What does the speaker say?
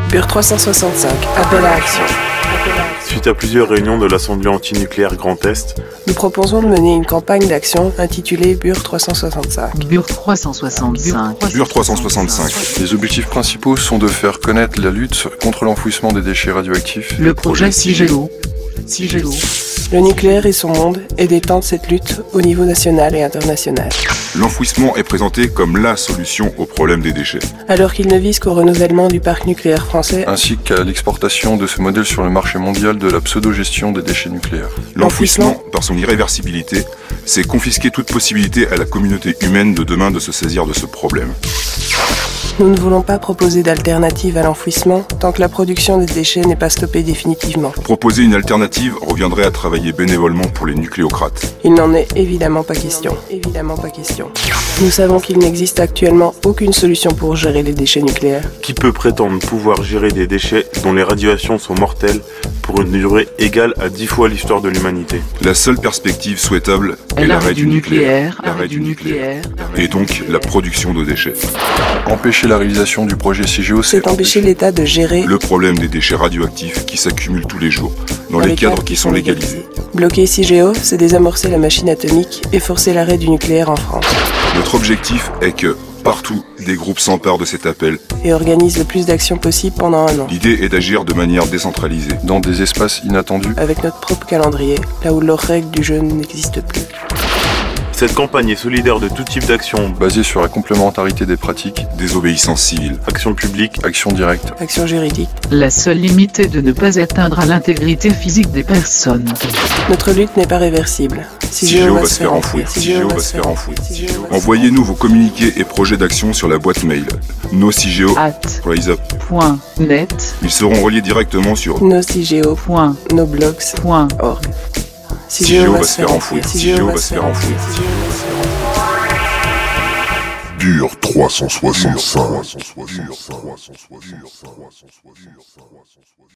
Bure 365, appel à action. Suite à plusieurs réunions de l'Assemblée antinucléaire Grand Est, nous proposons de mener une campagne d'action intitulée Bure 365. Bure 365. Bure 365. Les objectifs principaux sont de faire connaître la lutte contre l'enfouissement des déchets radioactifs. Le projet CIGEO. Le nucléaire et son monde et d'étendre cette lutte au niveau national et international. L'enfouissement est présenté comme la solution au problème des déchets. Alors qu'il ne vise qu'au renouvellement du parc nucléaire français, Ainsi qu'à l'exportation de ce modèle sur le marché mondial de la pseudo-gestion des déchets nucléaires. L'enfouissement, par son irréversibilité, c'est confisquer toute possibilité à la communauté humaine de demain de se saisir de ce problème. nous ne voulons pas proposer d'alternative à l'enfouissement tant que la production des déchets n'est pas stoppée définitivement. Proposer une alternative reviendrait à travailler bénévolement pour les nucléocrates. Il n'en est évidemment pas question. Nous savons qu'il n'existe actuellement aucune solution pour gérer les déchets nucléaires. qui peut prétendre pouvoir gérer des déchets dont les radiations sont mortelles pour une durée égale à 10 fois l'histoire de l'humanité? La seule perspective souhaitable est l'arrêt du nucléaire. Et donc la production de déchets. Empêcher la réalisation du projet CIGEO, C'est empêcher l'État de gérer Le problème des déchets radioactifs qui s'accumulent tous les jours, dans les cadres qui sont légalisés. Bloquer CIGEO, c'est désamorcer la machine atomique et forcer l'arrêt du nucléaire en France. Notre objectif est que, partout, des groupes s'emparent de cet appel. Et organise le plus d'actions possible pendant un an. L'idée est d'agir de manière décentralisée. dans des espaces inattendus. Avec notre propre calendrier, là où leurs règles du jeu n'existent plus. Cette campagne est solidaire de tout type d'action, Basé sur la complémentarité des pratiques, Désobéissance civile. action publique, action directe. Action juridique. La seule limite est de ne pas atteindre à l'intégrité physique des personnes. Notre lutte n'est pas réversible. CIGEO va se faire enfouir. Envoyez-nous vos communiqués et projets d'action sur la boîte mail. NoCIGEO, Rise Up. @.net. Ils seront reliés directement sur NoCIGEO.noblogs.org. CIGEO va se faire enfouir. Bure 365.